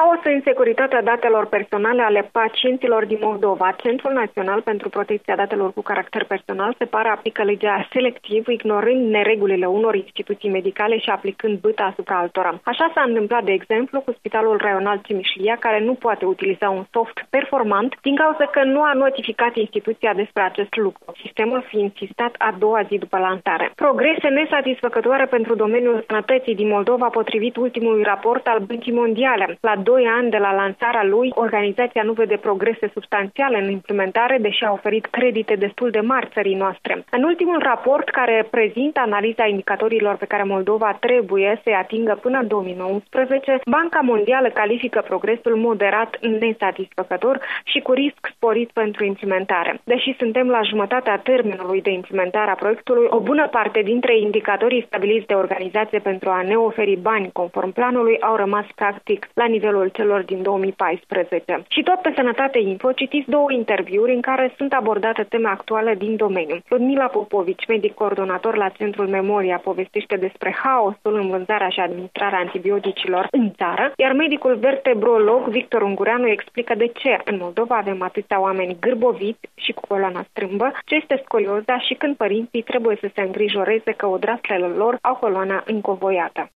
Haos în securitatea datelor personale ale pacienților din Moldova. Centrul Național pentru Protecția Datelor cu Caracter Personal se pare aplică legea selectiv, ignorând neregulile unor instituții medicale și aplicând bâta asupra altora. Așa s-a întâmplat, de exemplu, cu Spitalul Raional Cimișlia, care nu poate utiliza un soft performant din cauza că nu a notificat instituția despre acest lucru, sistemul fiind insistat a doua zi după lansare. Progrese nesatisfăcătoare pentru domeniul sănătății din Moldova, potrivit ultimului raport al Băncii Mondiale. La 2 ani de la lansarea lui, organizația nu vede progrese substanțiale în implementare, deși a oferit credite destul de mari țării noastre. În ultimul raport, care prezintă analiza indicatorilor pe care Moldova trebuie să-i atingă până în 2019, Banca Mondială califică progresul moderat nesatisfăcător și cu risc sporit pentru implementare. Deși suntem la jumătatea termenului de implementare a proiectului, o bună parte dintre indicatorii stabiliți de organizație pentru a ne oferi bani conform planului au rămas practic la nivelul celor din 2014. Și tot pe Sănătate Info citiți 2 interviuri în care sunt abordate teme actuale din domeniu. Ludmila Popovici, medic coordonator la Centrul Memoria, povestește despre haosul în vânzarea și administrarea antibioticilor în țară, iar medicul vertebrolog Victor Ungureanu explică de ce în Moldova avem atâția oameni gârboviți și cu coloana strâmbă, ce este scolioza și când părinții trebuie să se îngrijoreze că odraslele lor au coloana încovoiată.